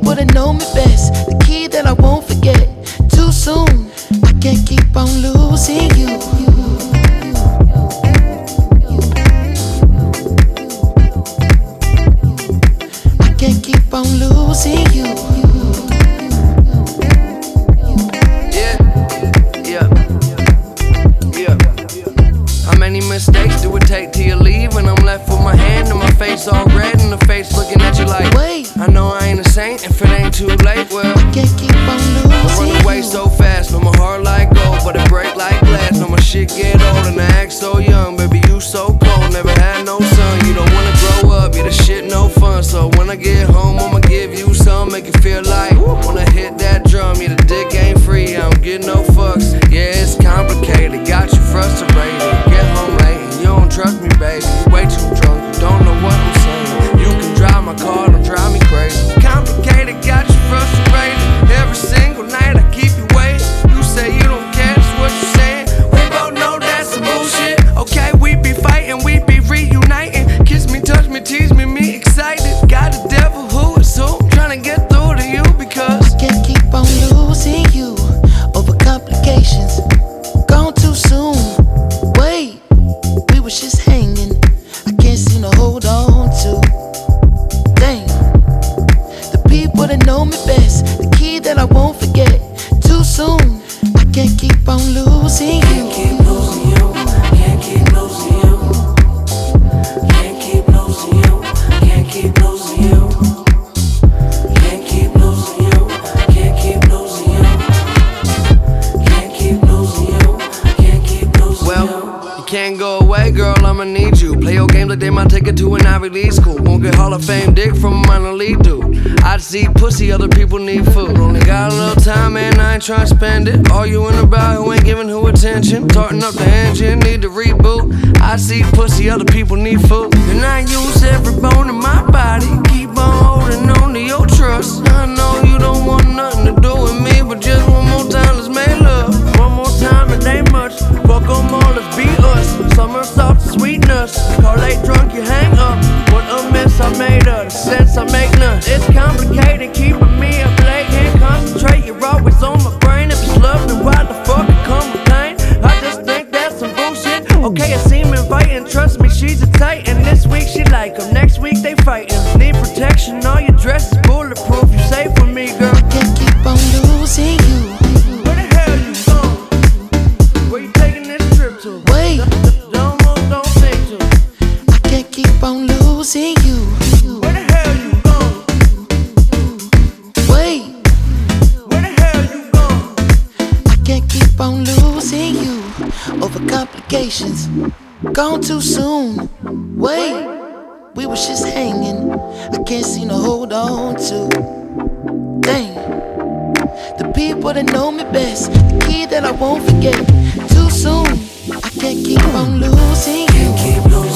people that know me best, the key that I won't forget. Too soon, I can't keep on losing you. I can't keep on losing you. How many mistakes do it take till you leave? And I'm left with my hand and my face all red, and the face looking at you like, wait, I know I ain't a saint if it ain't too late. Well, I can't keep on losing I run away so fast, know my heart like gold, but it break like glass. Know my shit get old and I act so young. Baby, you so cold, never had no son. You don't wanna grow up, yeah, the shit no fun. So when I get home, I'ma give you some, make it feel like when I hit that drum, yeah, the dick ain't free, I don't get no fucks. Yeah, it's complicated, got you frustrated. Get home late and you don't trust me, baby. You way too drunk, you don't know what I'm saying. You can drive my car, don't drive me crazy. Complicated, got you frustrated. Every single night I keep you waiting. You say you don't care, that's what you're saying. We both know that's some bullshit. Okay, we be fighting, we be reuniting. Kiss me, touch me, tease me, me excited. Got a devil who is who, trying to get through to you because I can't keep on losing you over complications. Gone too soon. Wait, we was just hanging. I can't seem to hold on to. Dang, the people that know me best, the key that I won't forget. Too soon, I can't keep on losing you. Can't keep losing you. Can't keep losing you. Can't keep losing you. Can't keep losing you. Can't keep losing you. Can't keep losing you. Can't keep losing you. Can't keep losing you. well, you can't go away, girl, I'ma need you. Play your games like they might take it to an Ivy League school. Won't get Hall of Fame dick from a minor league dude. I see pussy, other people need food. Only got a little time, man, I ain't tryna spend it. Arguing about who ain't giving who attention. Tarting up the engine, need to reboot. I see pussy, other people need food. And I use every bone in my body. Keep on holding on to your trust. I know you don't want nothing to do with me, but just one more time, let's make love. One more time, it ain't much. Fuck them all, let's be us. Summer soft sweetness. Call late drunk, you hang up. What a mess I made of, the sense I make none. It's complicated, keeping me up late. Can't concentrate, you're always on my brain. If it's love, then why the fuck I come with pain? I just think that's some bullshit. Okay, it seem inviting, trust me, she's a titan. This week she like him, next week they fighting. Need protection, all your dress is bulletproof. You safe with me, girl. I can't keep on losing you. Where the hell you going? Where you taking this trip to? Wait, Don't think to. I can't keep on losing you. Where the hell you going? Wait, Where the hell you going? I can't keep on losing you over complications. Gone too soon. Wait, we was just hanging. I can't seem to hold on to. Dang, the people that know me best, the key that I won't forget. Too soon, I can't keep on losing you. Can't keep losing